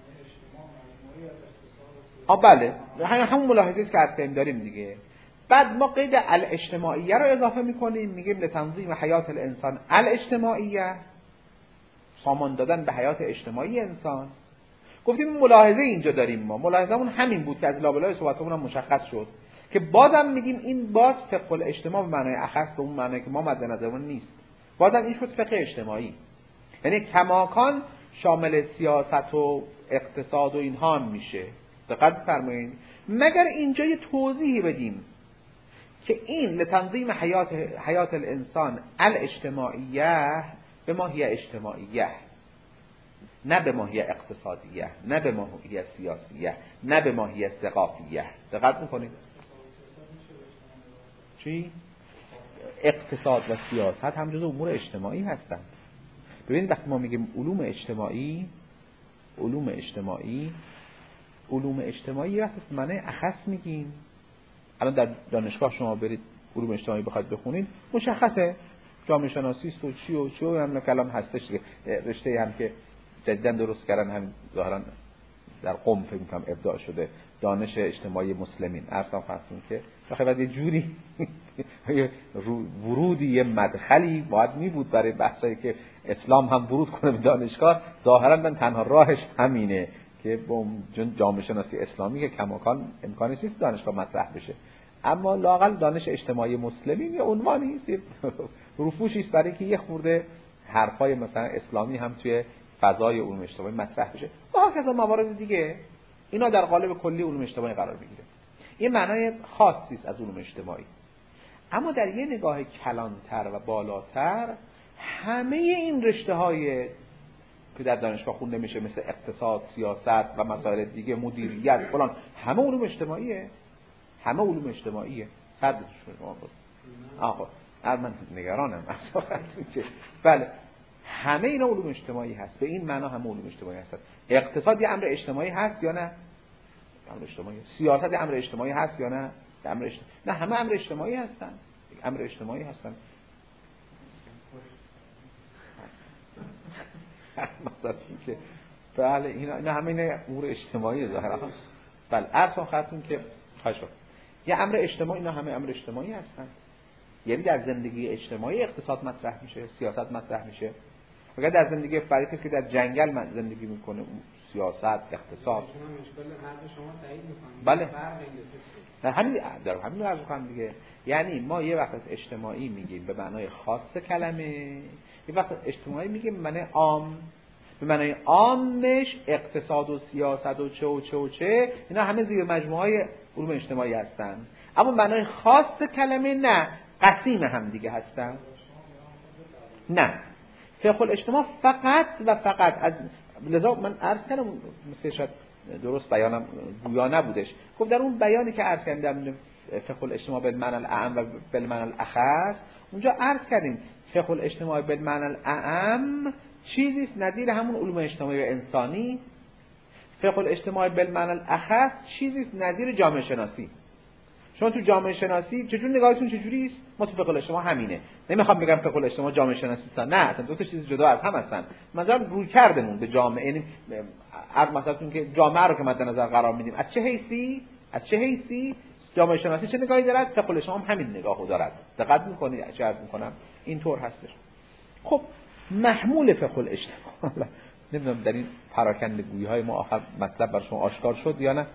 بله همون ملاحظه که از داریم دیگه. بعد ما قید الاجتماعیه رو اضافه میکنیم، میگیم لتنظیم حیات الانسان الاجتماعیه، سامان دادن به حیات اجتماعی انسان. گفتیم ملاحظه اینجا داریم، ما ملاحظه‌مون همین بود که از لابلای صحبتمون هم مشخص شد که بازم میگیم این باز فقه الاجتماع به معنای اخص، به اون معنی که ما مد نظرمون نیست، بازم این شد فقه اجتماعی، یعنی کماکان شامل سیاست و اقتصاد و اینها هم میشه. دقت فرمایید، مگر اینجا یه توضیحی بدیم که این لتنظیم حیات الانسان الاجتماعیه به ماهیه اجتماعیه، نه به ماهیه اقتصادیه، نه به ماهیه سیاسیه، نه به ماهیه ثقافیه. دقت میکنید؟ چی؟ اقتصاد و سیاست هم جزو امور اجتماعی هستند. ببینید وقتی ما میگیم علوم اجتماعی وقتی معنی اخص میگیم. الان در دانشگاه شما برید علوم اجتماعی بخواید بخونید مشخصه جامعه شناسی است و چی و هم کلام هستش دیگه. رشته هم که جدیداً درست کردن همین ظاهرا در قم فکر می‌کنم ابداع شده، دانش اجتماعی مسلمین. اصلا فرضون که بخاطر یه جوری ورودی یه مدخلی باید می بود برای بحثایی که اسلام هم ورود کنه به دانشگاه. ظاهرا من تنها راهش همینه که با جامعه شناسی اسلامی که کماکان امکانش نیست دانشگاه مطرح بشه، اما لااقل دانش اجتماعی مسلمین یه عنوانی است، رفوشی است برای که یه خورده حرفای مثلا اسلامی هم توی فضای علوم اجتماعی مطرح بشه. و هرکس موارد دیگه اینا در قالب کلی علوم اجتماعی قرار میگیره. این معنای خاصی است از علوم اجتماعی. اما در یه نگاه کلانتر و بالاتر همه این رشته‌های که در دانشگاه خونده میشه مثل اقتصاد، سیاست و مسائل دیگه، مدیریت فلان، همه علوم اجتماعیه. صد شما باز. آقا من نگرانم که بله همه اینا علوم اجتماعی هست. به این معنا همه علوم اجتماعی هست. اقتصاد یه امر اجتماعی هست یا نه؟ امر اجتماعی. سیاست یه امر اجتماعی هست یا نه؟ نه همه امر اجتماعی هستن. مثلا که بله اینا همه امور اجتماعی ظاهرا. بله اصلا خاطرون که خواهش یه امر اجتماعی، اینا همه امر اجتماعی هستن. یعنی در زندگی اجتماعی اقتصاد مطرح میشه، سیاست مطرح میشه. اگر در زندگی برای کسی که در جنگل زندگی میکنه، سیاست، اقتصاد. بله. همین رو عرض کنم دیگه. یعنی ما یه وقت از اجتماعی میگیم به معنای خاص کلمه، یه وقت از اجتماعی میگیم به معنای عام. به معنای عامش اقتصاد و سیاست و چه اینا همه زیر مجموعه های علوم اجتماعی هستن. اما معنای خاص کلمه نه، قسیم هم دیگه هستن. نه فقه الاجتماع فقط و فقط از لذا من عرض کردم مثل شاید درست بیانم گویا نبودش. خب در اون بیانی که عرض کردم فقه الاجتماع بالمعنی الاعم و بالمعنی الاخص، اونجا عرض کردیم فقه الاجتماع بالمعنی الاعم چیزی است نظیر همون علوم اجتماعی و انسانی. فقه الاجتماع بالمعنی الاخص چیزی است نظیر جامعه شناسی. شما تو جامعه شناسی چجور نگاهتون چجوری است؟ ما تو فقه الاجتماع همینه. نمیخوام بگم فقه الاجتماع جامعه شناسی است، نه اصلا دو تا چیز جدا از هم هستن. مثلا روی کردمون به جامعه، یعنی مثلا که جامعه رو که مد نظر قرار میدیم از چه حیثی جامعه شناسی چه نگاهی دارد، فقه الاجتماع هم همین نگاهو دارد. دقت میکنید چه عرض میکنم؟ اینطور هستش. خب محمول فقه الاجتماع نمیدونم در این پراکندگویی‌های ما آخر مطلب بر شما آشکار شد یا نه؟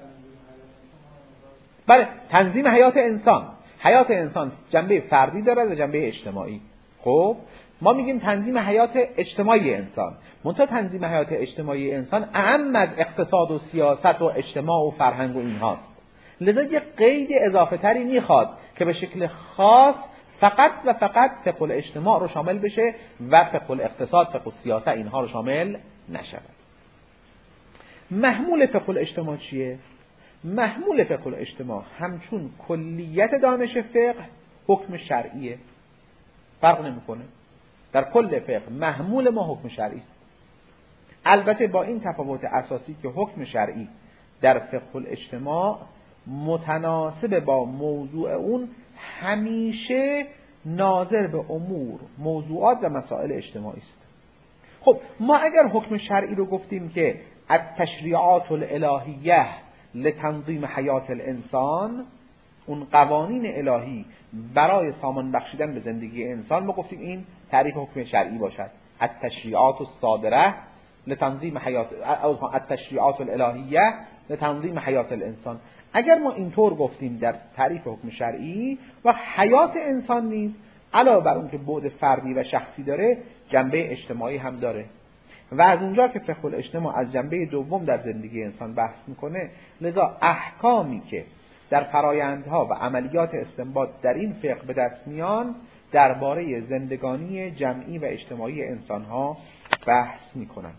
بله تنظیم حیات انسان جنبه فردی داره و جنبه اجتماعی. خب ما میگیم تنظیم حیات اجتماعی انسان، منتها تنظیم حیات اجتماعی انسان اهم از اقتصاد و سیاست و اجتماع و فرهنگ و اینهاست. لذا یه قید اضافه تری میخواد که به شکل خاص فقط و فقط فقه الاجتماع رو شامل بشه و فقه الاقتصاد، فقه السیاست اینها رو شامل نشود. محمول فقه الاجتماع چیه؟ محمول فقه الاجتماع همچون کلیت دانش فقه حکم شرعیه، فرق نمیکنه. در کل فقه محمول ما حکم شرعی است، البته با این تفاوت اساسی که حکم شرعی در فقه الاجتماع متناسب با موضوع اون همیشه ناظر به امور، موضوعات و مسائل اجتماعی است. خب ما اگر حکم شرعی رو گفتیم که التشریعات الالهیه لتنظیم حیات الانسان، اون قوانین الهی برای سامان بخشیدن به زندگی انسان، ما گفتیم این تعریف حکم شرعی باشد. التشریعات الصادره لتنظیم حیات، التشریعات الالهیه لتنظیم حیات الانسان. اگر ما اینطور گفتیم در تعریف حکم شرعی و حیات انسان نیز علاوه بر اون که بعد فردی و شخصی داره، جنبه اجتماعی هم داره و از اونجا که فقه الاجتماع از جنبه دوم در زندگی انسان بحث میکنه، لذا احکامی که در فرایندها و عملیات استنباط در این فقه به دست میان درباره زندگانی جمعی و اجتماعی انسانها بحث میکنن.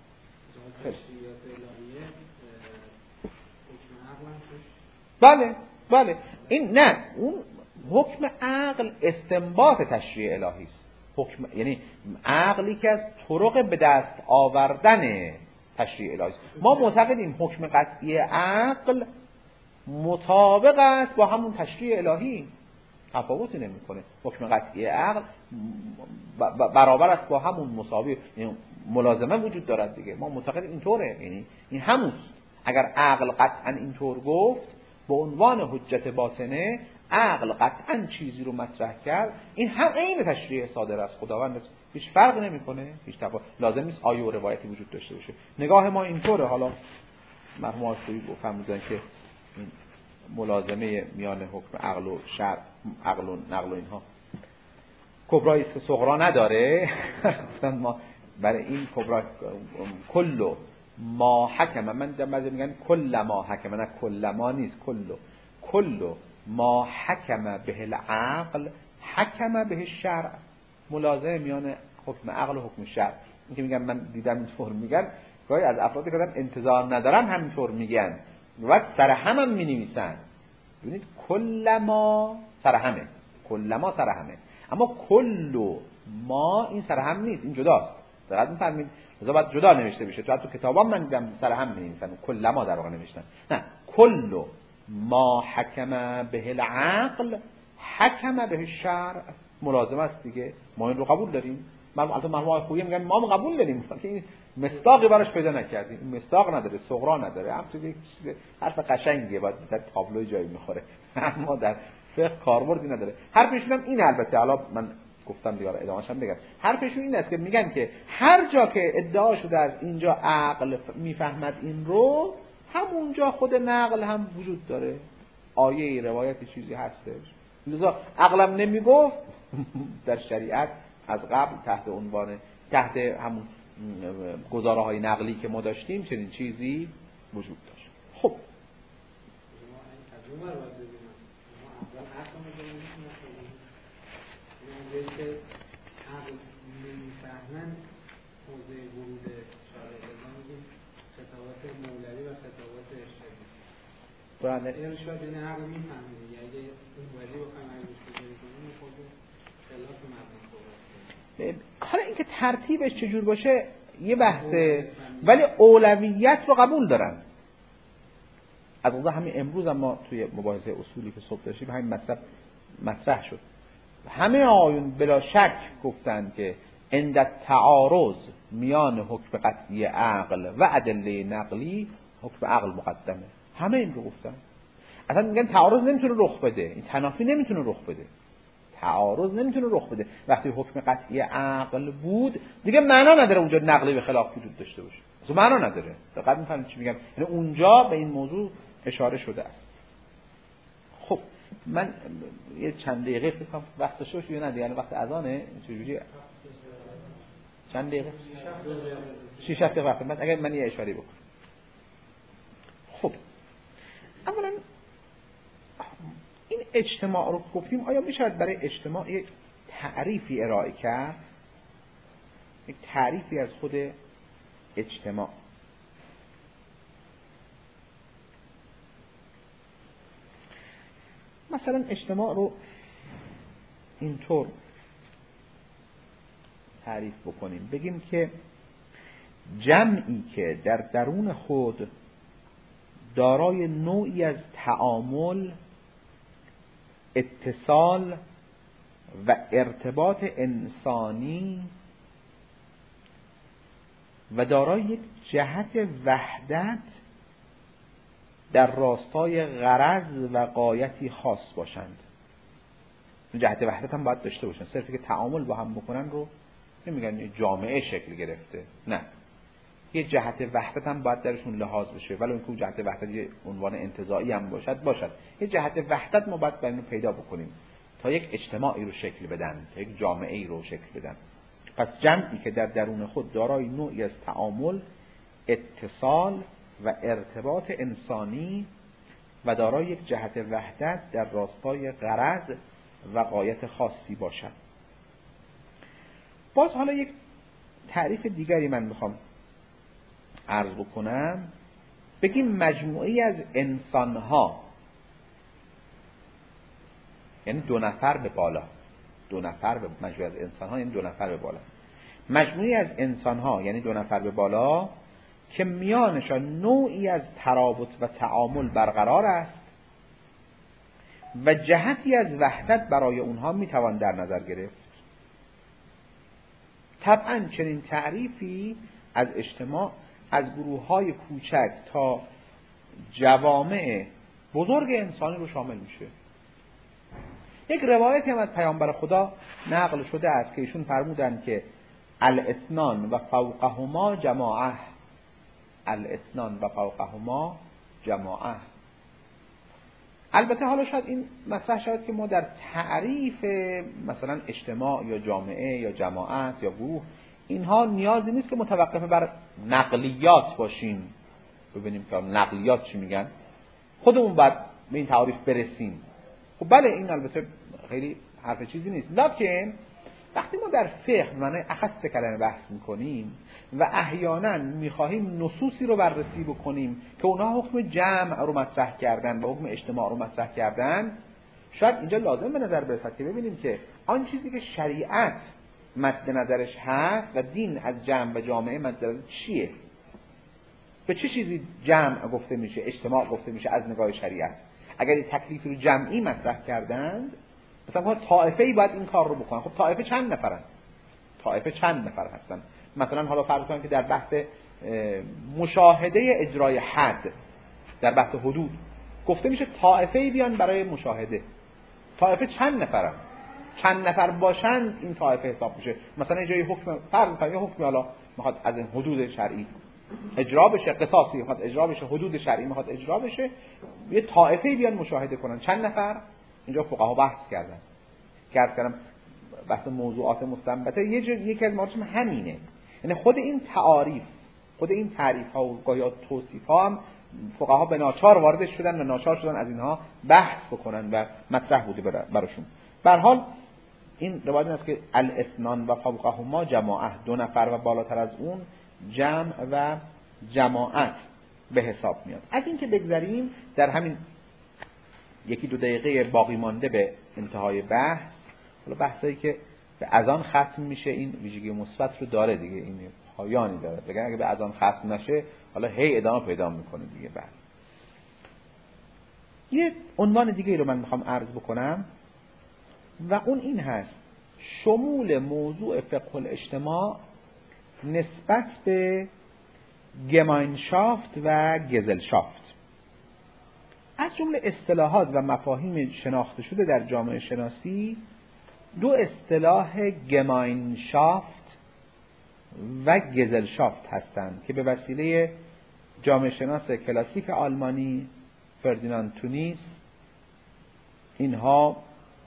بله این نه، اون حکم عقل استنباط تشریع الهی است. حکم یعنی عقلی که از طرق به دست آوردن تشریع الهی است. ما معتقدیم حکم قطعی عقل مطابق است با همون تشریع الهی، تفاوتی نمیکنه. حکم قطعی عقل برابر است با همون، مساوی، یعنی ملازمه وجود دارد دیگه. ما معتقدیم اینطوره، یعنی این همونست. اگر عقل قطعا اینطور گفت به عنوان حجت باطنه، عقل قطعا چیزی رو مطرح کرد، این هم عین تشریع صادر از خداوند است، هیچ فرق نمیکنه، هیچ تفاوت لازم نیست آیه و روایتی وجود داشته باشه. نگاه ما اینطوره. حالا مرحوم آشوری فهمیدن که این ملازمه میان حکم عقل و شرع، عقل و نقل و اینها کبرای صغرا نداره. گفتن ما برای این کبرا کلو ما حکم، من بعضی میگن کل ما حکم، نه کل ما نیست، کلو ما حکم به العقل حکم به الشرع، ملازمه میان حکم عقل و حکم شرع. این که میگن من دیدم اینطور میگن، گاهی از افرادی که انتظار ندارم همینطور میگن و سرهم مینویسن. ببینید کل ما سرهمه، اما کلو ما این سرهم نیست، این جداست. دقیق میفهمید؟ لذا باید جدا نوشته بشه. تو کتابام من دیدم سرهم مینویسن، کل ما در واقع نوشتن. نه، کلو ما حکم به العقل حکم به الشرع، ملازمه است دیگه. ما این رو قبول داریم. البته مرحوم خویی میگن ما قبول داریم که این مصداقی براش پیدا نکردیم. این مصداق نداره، صغرا نداره، همچنین حرف قشنگیه، باید در تابلو جایی میخوره، اما در فقه کاربردی نداره. حرفشون هم این، البته حالا من گفتم دیگه ادامه‌اش هم بگم. حرفشون این است که میگن که هر جا که ادعا شده از اینجا عقل میفهمد این رو، همونجا خود نقل هم وجود داره، آیه روایتی چیزی هستش. لذا عقلم نمیگفت در شریعت از قبل تحت همون گزاره‌های نقلی که ما داشتیم چنین چیزی وجود داشت. خب بله این شاید این عقل میفهمه، یعنی اون ولی بخوایم عقلش بگیری کنیم خود خلاف مردم صحبت. حالا اینکه ترتیبش چجور باشه یه بحثه، ولی اولویت رو قبول دارن. از اون همین امروز هم ما توی مباحثه اصولی که صبح داشتیم همین مطرح شد. همه آیون بلا شک گفتن که عند تعارض میان حکم قطعی عقل و ادله نقلی حکم عقل مقدمه. همه این رو گفتن. اصلا میگن تعارض نمیتونه رخ بده، این تنافی نمیتونه رخ بده، تعارض نمیتونه رخ بده. وقتی حکم قطعی عقل بود دیگه معنا نداره اونجا نقلی به خلاف وجود داشته باشه، اصلا معنا نداره. دقیق میفهمید چی میگم؟ یعنی اونجا به این موضوع اشاره شده است. خب من یه چند دقیقه فکر کنم وقت شوش یا نه دیگه، وقت اذانه چجوریه؟ چند دقیقه؟ 6 دقیقه وقت. من اگر من یه اشاره بکنم. خب اولا این اجتماع رو گفتیم، آیا میشه برای اجتماع یک تعریفی ارائه کرد؟ یک تعریفی از خود اجتماع. مثلا اجتماع رو اینطور تعریف بکنیم، بگیم که جمعی که در درون خود دارای نوعی از تعامل، اتصال و ارتباط انسانی و دارای یک جهت وحدت در راستای غرض و غایتی خاص باشند. جهت وحدت هم باید داشته باشن. صرفی که تعامل با هم بکنن رو نمیگن جامعه شکل گرفته، نه، یه جهت وحدت هم باید درشون لحاظ بشه، ولی اینکه اون جهت وحدت یه عنوان انتزاعی هم باشد. یه جهت وحدت ما باید برای پیدا بکنیم تا یک اجتماعی رو شکل بدن، تا یک جامعه‌ای رو شکل بدن. پس جمعی که در درون خود دارای نوعی از تعامل، اتصال و ارتباط انسانی و دارای یک جهت وحدت در راستای غرض و غایت خاصی باشد. باز حالا یک تعریف دیگری من میخوام عرض بکنم. بگیم مجموعی از انسان‌ها، یعنی 2 نفر به بالا، 2 نفر به مجموعی از انسان‌ها یعنی 2 نفر به بالا، مجموعی از انسان‌ها یعنی 2 نفر به بالا که میانشان نوعی از ترابط و تعامل برقرار است و جهتی از وحدت برای اونها میتوان در نظر گرفت. طبعا چنین تعریفی از اجتماع از گروه‌های کوچک تا جوامع بزرگ انسانی رو شامل میشه. یک روایتی هم از پیامبر خدا نقل شده است که ایشون فرمودند که الاثنان و فوقهما جماعه، الاثنان و فوقهما جماعه. البته حالا شاید این مطرح شد که ما در تعریف مثلا اجتماع یا جامعه یا جماعت یا گروه اینها نیازی نیست که متوقف بر نقلیات باشیم، ببینیم که نقلیات چی میگن، خودمون باید به این تعریف برسیم. خب بله این البته خیلی حرف چیزی نیست، لکن وقتی ما در فقه معنی اخص کلمه بحث میکنیم و احیانا میخواهیم نصوصی رو بررسی بکنیم که اونها حکم جمع رو مطرح کردن و حکم اجتماع رو مطرح کردن، شاید اینجا لازم به نظر برسد که ببینیم که آن چیزی که شریعت مد نظرش هست و دین از جمع و جامعه مد نظرش چیه، به چه چیزی جمع گفته میشه، اجتماع گفته میشه از نگاه شریعت. اگر تکلیفی رو جمعی مطرح کردند، مثلا طائفه‌ای باید این کار رو بکنن، خب طائفه چند نفرن؟ طائفه چند نفر هستن؟ مثلا حالا فرض کنیم که در بحث مشاهده اجرای حد، در بحث حدود گفته میشه طائفه‌ای بیان برای مشاهده. طائفه چند نفرن؟ چند نفر باشند این طائفه حساب میشه. مثلا جای حکم فرض کنیم حکم حالا میخواد از این حدود شرعی اجرا بشه، قصاصی میخواد اجرا بشه، حدود شرعی میخواد اجرا بشه، یه طائفه‌ای بیان مشاهده کنن. چند نفر؟ اینجا فقها بحث کردن. کردم بحث موضوعات مستنبطه یکی از موارد همینه. یعنی خود این تعاریف، خود این تعریف ها و گاهی توصیف ها هم فقها به ناچار واردش شدن و ناچار شدن از اینها بحث بکنن و مطرح بوده براشون. به هر حال این روایت است که الاثنان و فوقهما جماعه، 2 نفر و بالاتر از اون جمع و جماعت به حساب میاد. از این که بگذاریم در همین 1-2 دقیقه باقی مانده به انتهای بحث، حالا بحثایی که به اذان ختم میشه این ویژگی مثبت رو داره دیگه، این پایانی داره، دیگه اگه به اذان ختم نشه حالا هی ادامه پیدا میکنه دیگه. بعد یه عنوان دیگه رو من میخوام عرض بکنم و اون این هست: شمول موضوع فقه الاجتماع نسبت به گماینشافت و گزلشافت. از جمله اصطلاحات و مفاهیم شناخته شده در جامعه شناسی 2 اصطلاح گماینشافت و گزلشافت هستند که به وسیله جامعه شناس کلاسیک آلمانی فردیناند تونیس اینها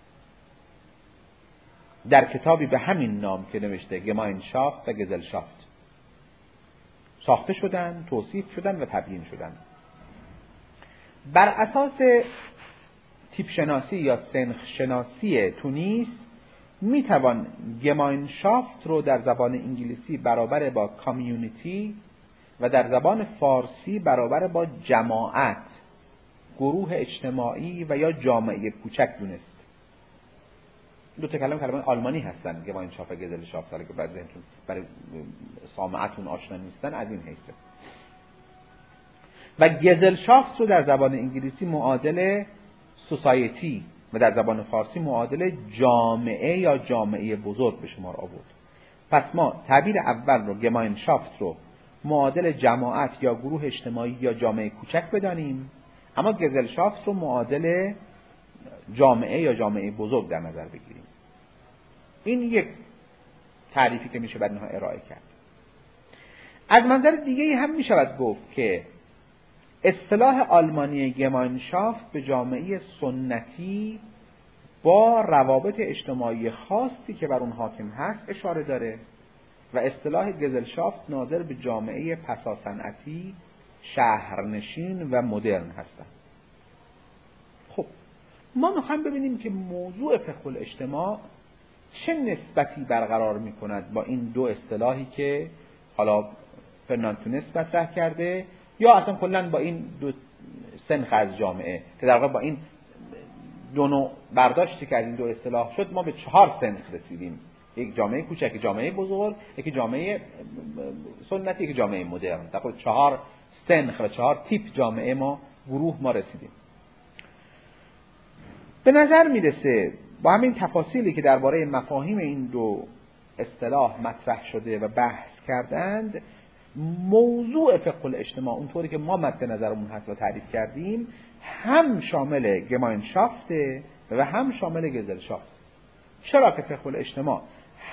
در کتابی به همین نام که نوشته گماینشافت و گزلشافت ساخته شدن، توصیف شدن و تبیین شدن. بر اساس تیپ شناسی یا سنخ شناسی تونیس میتوان گماینشافت رو در زبان انگلیسی برابر با کامیونیتی و در زبان فارسی برابر با جماعت، گروه اجتماعی و یا جامعه کوچک دونست. 2 کلمه آلمانی هستن، گماینشافت و گزلشافت، که برای سامعتون آشنا نیستن از این حیثه. و گزلشافت رو در زبان انگلیسی معادل سوسایتی و در زبان فارسی معادل جامعه یا جامعه بزرگ به شمار آورد. پس ما تعبیر اول رو گماینشافت رو معادل جماعت یا گروه اجتماعی یا جامعه کوچک بدانیم، اما گزلشافت رو معادل جامعه یا جامعه بزرگ در نظر بگیریم. این یک تعریفی که میشه بعد اینها ارائه کرد. از منظر دیگه هم میشود گفت که اصطلاح آلمانی گماینشافت به جامعه سنتی با روابط اجتماعی خاصی که بر اون حاکم هست اشاره داره و اصطلاح گزلشافت ناظر به جامعه پساصنعتی، شهرنشین و مدرن هستند. خب ما میخوایم ببینیم که موضوع فقه الاجتماع چه نسبتی برقرار میکند با این دو اصطلاحی که حالا فرناندتونس مطرح کرده یا اصلا کلا با این دو سنخ از جامعه که در واقع با این دو نوع برداشتی که از این دو اصطلاح شد ما به 4 سنخ رسیدیم. یک جامعه کوچک، جامعه بزرگ، یک جامعه سنتی، یک جامعه مدرن. در واقع 4 سنخ و 4 تیپ جامعه گروه ما رسیدیم. به نظر میرسه با همین تفاصیلی که درباره مفاهیم این دو اصطلاح مطرح شده و بحث کردند، موضوع فقه الاجتماع اونطوری که ما مد نظرمون هست و تعریف کردیم هم شامل گماینشافت و هم شامل گزلشافت. چرا که فقه الاجتماع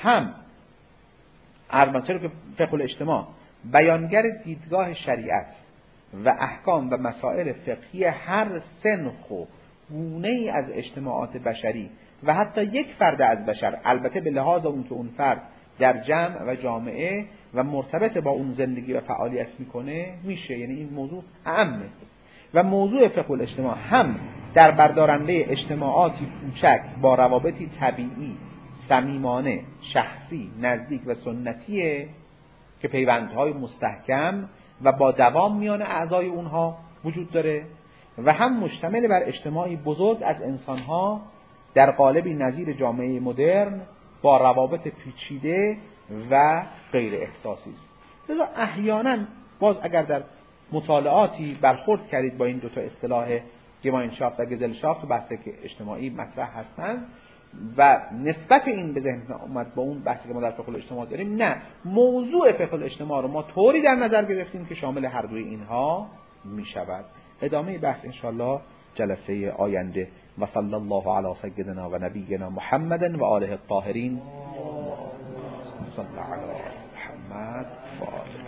چرا که فقه الاجتماع بیانگر دیدگاه شریعت و احکام و مسائل فقهی هر سنخ و گونه‌ای از اجتماعات بشری و حتی یک فرد از بشر، البته به لحاظ اون که اون فرد در جمع و جامعه و مرتبط با اون زندگی و فعالیت میکنه میشه، یعنی این موضوع اعمه. و موضوع فقه الاجتماع هم در بردارنده اجتماعاتی کوچک با روابطی طبیعی، صمیمانه، شخصی، نزدیک و سنتیه که پیوندهای مستحکم و با دوام میان اعضای اونها وجود داره و هم مشتمل بر اجتماعی بزرگ از انسانها در قالبی نظیر جامعه مدرن با روابط پیچیده و غیر احساسی است. لذا احیانا باز اگر در مطالعاتی برخورد کردید با این دو تا اصطلاح گماینشافت و گزلشافت و بحثی که اجتماعی مطرح هستند و نسبت این به ذهن اومد با اون بحثی که ما در فقه الاجتماع داریم، نه، موضوع فقه الاجتماع رو ما طوری در نظر گرفتیم که شامل هر دوی اینها می شود. ادامه بحث انشاءالله جلسه آینده. و صلی الله علی سیدنا و نبینا محمد و آله الطاهرین. صلی علی محمد و آله